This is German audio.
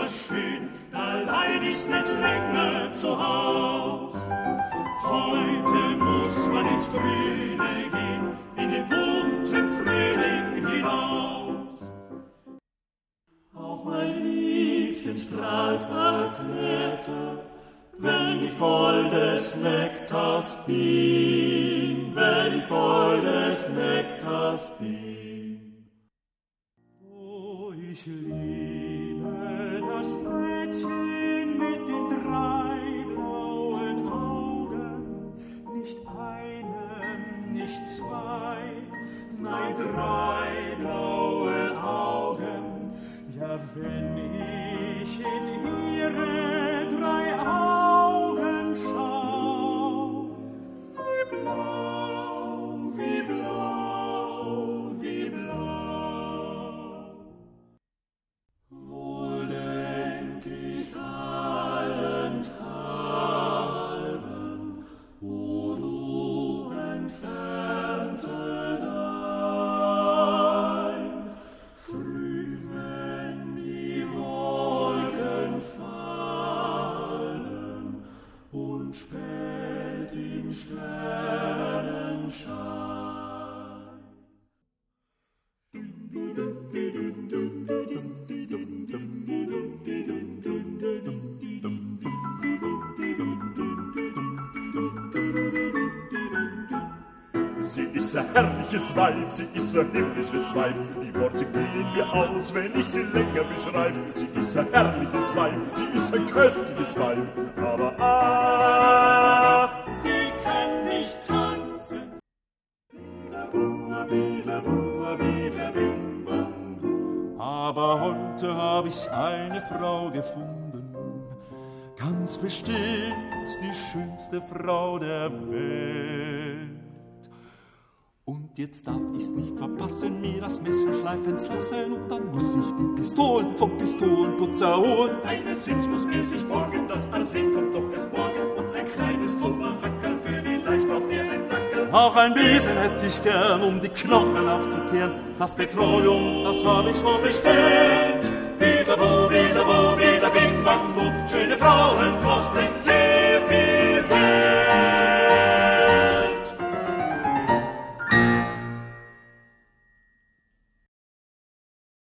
war schön, da leid ich's nicht länger zu Haus. Heute muss man ins Grüne gehen, in den bunten Frühling hinaus. Auch mein Liebchen strahlt verklärter, wenn ich voll des Nektars bin, wenn ich voll des Nektars bin. Oh, ich liebe das Mädchen mit den 3 blauen Augen, nicht einem, nicht 2, nein 3 blaue Augen. Ja, wenn ich in ihre 3 Augen schau, wie blau, wie blau, wie blau. Wohl denk ich allen Tagen, o du entfernte dein, früh wenn die Wolken fallen und spät im Sternenschein. Sie ist ein herrliches Weib, sie ist ein himmlisches Weib. Die Worte gehen mir aus, wenn ich sie länger beschreibe. Sie ist ein herrliches Weib, sie ist ein köstliches Weib. Aber ach, sie kann nicht tanzen. Aber heute hab ich eine Frau gefunden, ganz bestimmt die schönste Frau der Welt. Und jetzt darf ich's nicht verpassen, mir das Messer schleifen's lassen, und dann muss ich die Pistolen vom Pistolenputzer holen. Eines Sitz muss er sich borgen, das Arsen kommt doch erst morgen, und ein kleines Tomahackerl für die Leicht braucht er ein Sackerl. Auch ein Besen hätt ich gern, um die Knochen aufzukehren. Das Petroleum, das hab ich schon bestellt.